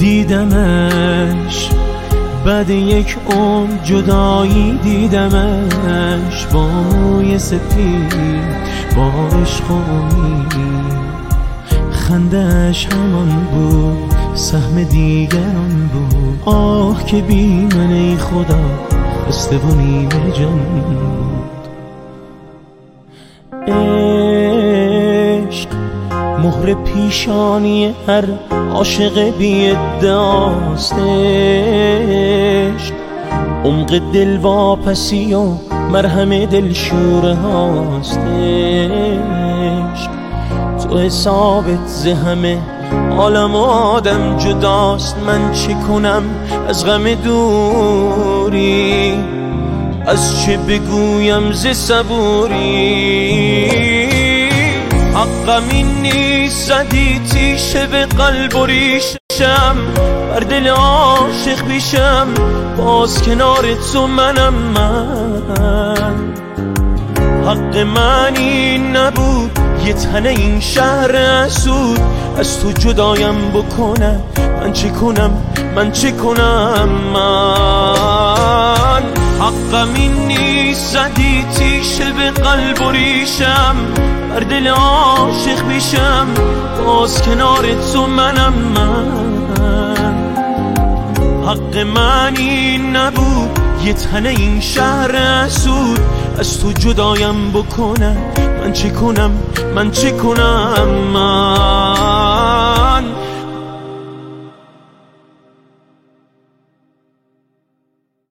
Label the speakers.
Speaker 1: دیدمش بعد یک عمر جدایی، دیدمش با موی سپید، با عشق و امید. خنده‌اش همان بود، سهم دیگران بود. آه که بی من ای خدا خسته و نیمه جان بود. عشق مهر پیشانی هر عاشق بی ادعاست. عشق عمق دل واپسی و مرهم دلشوره هاست. عشق تو حسابت ز همه عالم و آدم جداست. من چه کنم از غم دوری، از چه بگویم ز صبوری. حقم این نیست زدی تیشه به قلب و ریشم، بر دل عاشق پیشم باز کنار تو منم من. حق من این نبود یه تنه این شهر اسود از تو جدایم بکنه. من چه کنم، من چه کنم من. حقم این نیست زدی تیشه به قلب و ریشم، بر دل عاشق پیشم باز کنار تو منم من. حق من این نبود یه تنه این شهر اسود از تو جدایم بکنه. من چه کنم، من چه کنم من.